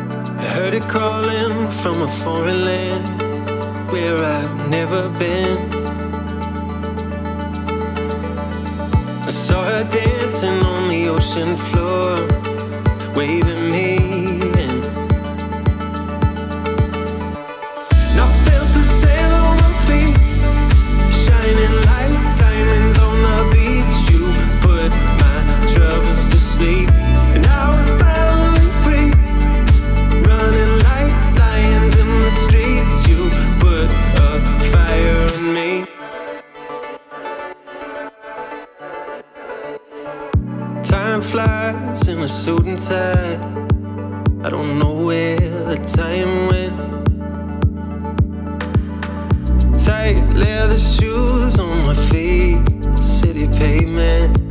I heard it calling from a foreign land where I've never been. I saw her dancing on the ocean floor, waving me in. And I felt the sail on my feet, shining like diamonds on the beach. You put my troubles to sleep, and I was finally free, running like lions in the streets. You put a fire in me. Time flies in a suit and tie. I don't know where the time went. Tight leather shoes on my feet, city pavement.